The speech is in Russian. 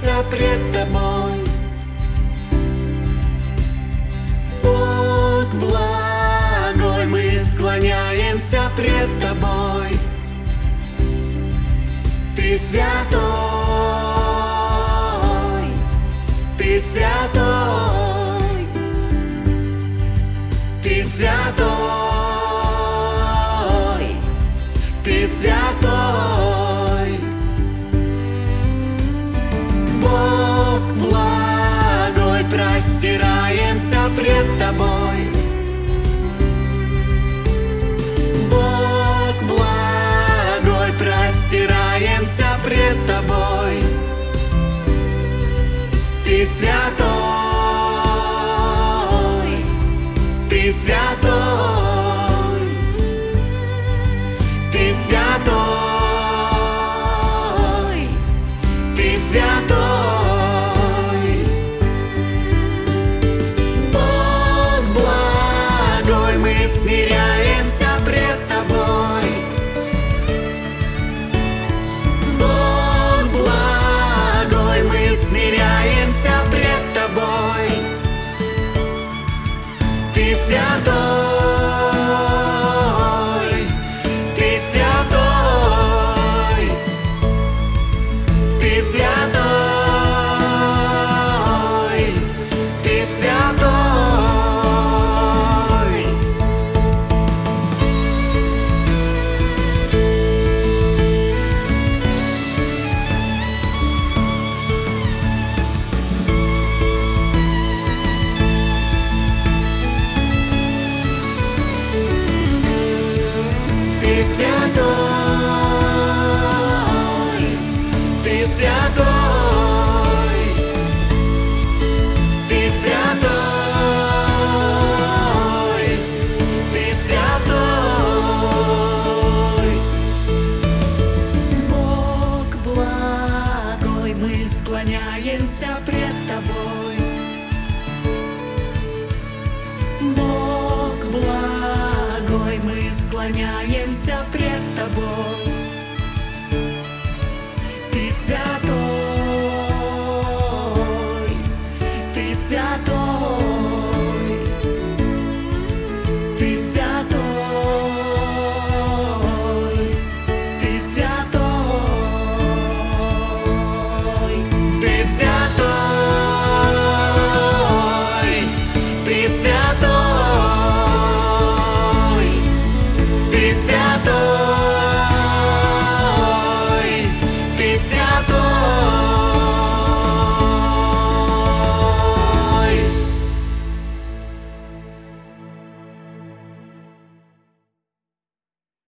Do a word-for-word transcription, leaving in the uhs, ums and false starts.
склоняемся пред Тобой. Бог благой, мы склоняемся пред Тобой. Ты святой, Ты святой, Ты святой, Ты святой. Бог благой, простираемся пред Тобой. Бог благой, простираемся пред Тобой. Ты святой, Ты святой, Ты святой, Ты святой. Бог благой, мы смиряемся пред Тобой. Бог благой, мы смиряемся пред Тобой. Ты святой, Ты святой, Ты святой, Ты святой. Ты святой, Ты святой, Ты святой, Ты святой. Бог благой, мы склоняемся пред Тобой. Бог благой, мы склоняемся пред Тобой.